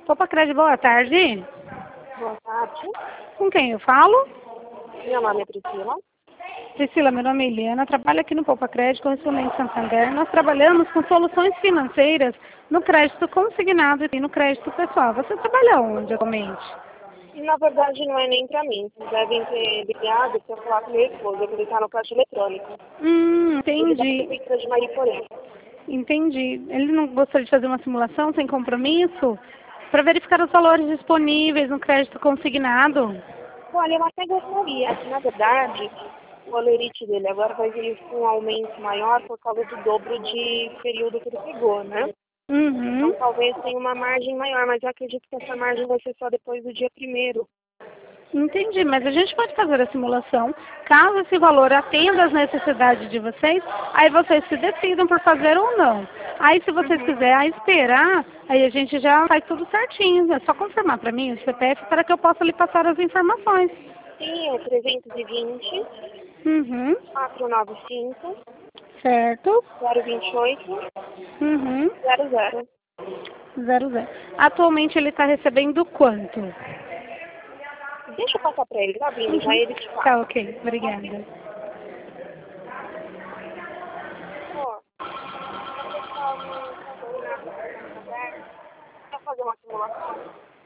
Poupa Crédito, boa tarde. Boa tarde. Com quem eu falo? Meu nome é Priscila. Priscila, meu nome é Eliana, trabalho aqui no Poupa Crédito, correspondente Santander. Nós trabalhamos com soluções financeiras no crédito consignado e no crédito pessoal. Você trabalha onde atualmente? E na verdade não é nem para mim. Vocês devem ter ligado para falar com meu esposo, que ele está no caixa eletrônico. Ele é da Entendi. Prefeitura de Mariporã. Entendi. Ele não gostaria de fazer uma simulação sem compromisso? Para verificar os valores disponíveis no crédito consignado? Olha, eu até gostaria. Na verdade, o alerite dele agora vai vir com um aumento maior por causa do dobro de período que ele pegou, né? Então Uhum. talvez tenha uma margem maior, mas eu acredito que essa margem vai ser só depois do dia 1º. Entendi, mas a gente pode fazer a simulação. Caso esse valor atenda às necessidades de vocês, aí vocês se decidam por fazer ou não. Aí se vocês quiserem esperar, aí a gente já faz tudo certinho. É só confirmar para mim o CPF para que eu possa lhe passar as informações. Sim, é 320 Uhum. 495 Certo. 028 Uhum. 00. 00. Atualmente ele está recebendo quanto? Deixa eu passar para ele, tá vindo, já ele te fala. Tá, ok. Obrigada. Amor, o pessoal no consignado do Santander quer fazer uma simulação?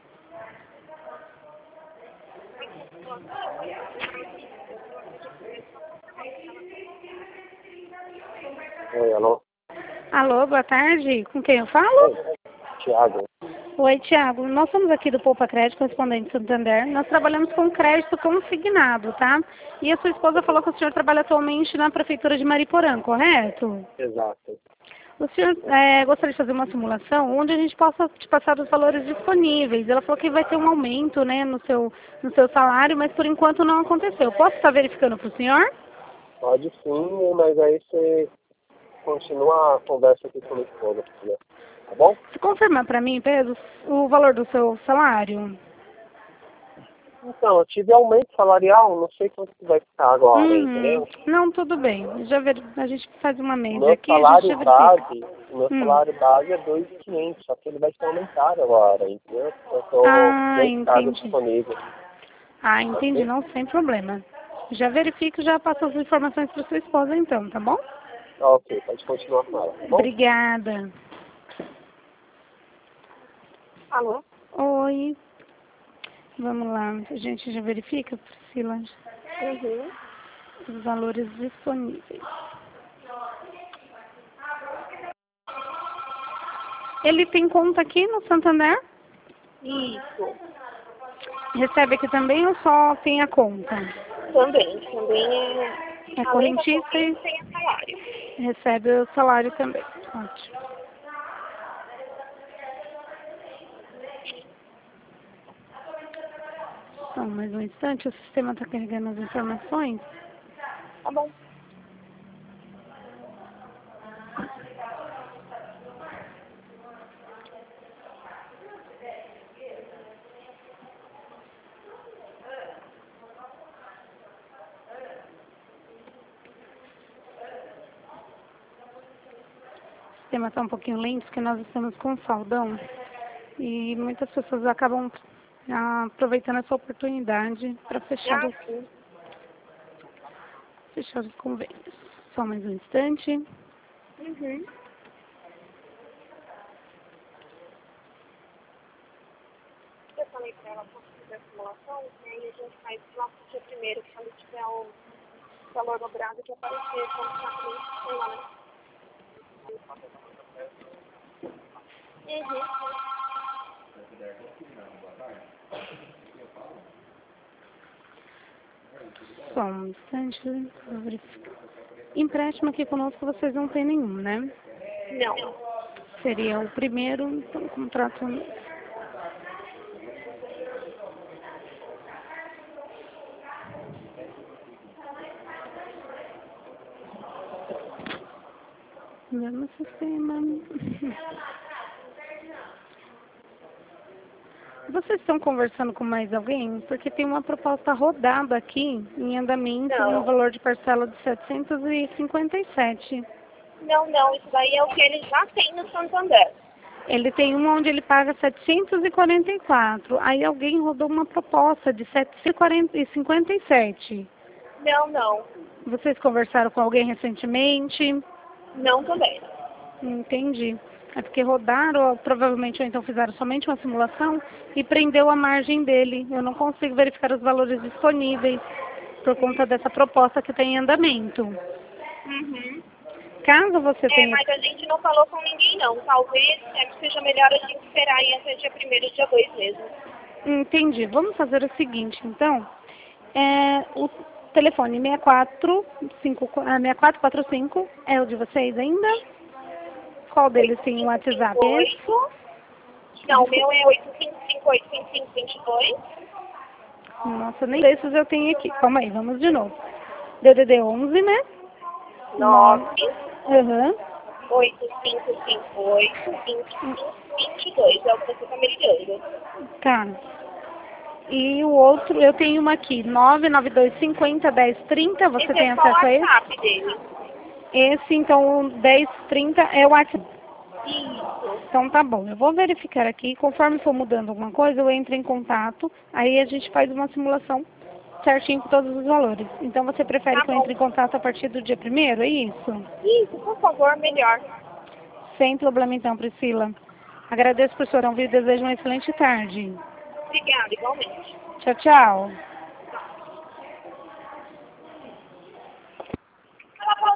Oi, alô? Alô, boa tarde. Com quem eu falo? Tiago. Oi, Tiago. Nós somos aqui do Poupa Crédito, correspondente Santander. Nós trabalhamos com crédito consignado, tá? E a sua esposa falou que o senhor trabalha atualmente na Prefeitura de Mariporã, correto? Exato. O senhor gostaria de fazer uma simulação onde a gente possa te passar os valores disponíveis. Ela falou que vai ter um aumento, né, no seu salário, mas por enquanto não aconteceu. Posso estar verificando para o senhor? Pode sim, mas aí você continua a conversa aqui com a minha esposa, tá bom? Se confirmar para mim, Pedro, o valor do seu salário. Então, eu tive aumento salarial, não sei quanto que vai ficar agora, entendeu? Não, tudo bem. A gente faz uma O média meu aqui, a gente salário já verifica. base, o meu salário base é 2.500, só que ele vai ser aumentado agora, entendeu? Eu tô Ah, 2 cargos entendi. disponíveis. Ah, entendi. Não, sem problema. Já verifico e já passo as informações para sua esposa então, tá bom? Ok, pode continuar com ela, tá bom? Obrigada. Alô? Oi. Vamos lá. A gente já verifica, Priscila, Uhum. os valores disponíveis. Ele tem conta aqui no Santander? Isso. Recebe aqui também ou só tem a conta? Também é... É Além da correntista e corrente, tem a salário. recebe o salário também. Ótimo. Só mais um instante, o sistema está carregando as informações. Tá bom. O sistema está um pouquinho lento porque nós estamos com saldão e muitas pessoas acabam aproveitando essa oportunidade para fechar Ah, sim. os convênios. Só mais um instante. Uhum. Eu falei pra ela quando fizer a simulação, e aí a gente faz lá pro dia 1º, que quando tiver o valor dobrado que aparecer, como tá aqui, sei lá, né? Uhum. Só um instante. Vou verificar. Empréstimo aqui conosco vocês não têm nenhum, né? Não. Seria o primeiro, então, contrato. Mesmo sistema. Vocês estão conversando com mais alguém? Porque tem uma proposta rodada aqui, em andamento, no Não. valor de parcela de 757. Não, isso daí é o que ele já tem no Santander. Ele tem uma onde ele paga 744. Aí alguém rodou uma proposta de 757. Não. Vocês conversaram com alguém recentemente? Não também. Entendi. É porque rodaram, ou provavelmente, ou então fizeram somente uma simulação e prendeu a margem dele. Eu não consigo verificar os valores disponíveis por conta dessa proposta que tem em andamento. Uhum. Caso você tenha... Mas a gente não falou com ninguém não. Talvez seja melhor a gente esperar aí até dia 1º, dia 2 mesmo. Entendi. Vamos fazer o seguinte, então. O telefone 6445 é o de vocês ainda? Qual deles tem o WhatsApp? Não, o meu é 85585522. Nossa, nem desses eu tenho aqui. Calma aí, vamos de novo. DDD 11, né? 9. Aham. 85585522. É o que você está me ligando. Tá. E o outro, eu tenho uma aqui, 992501030, você tem acesso a esse? Esse é o WhatsApp dele. Esse, então, o 1030 é o WhatsApp. Isso. Então tá bom, eu vou verificar aqui, conforme for mudando alguma coisa, eu entro em contato, aí a gente faz uma simulação certinho com todos os valores. Então você prefere que eu entre em contato a partir do dia 1º, é isso? Isso, por favor, melhor. Sem problema então, Priscila. Agradeço por sua ouvir e desejo uma excelente tarde. Obrigada, igualmente. Tchau, tchau.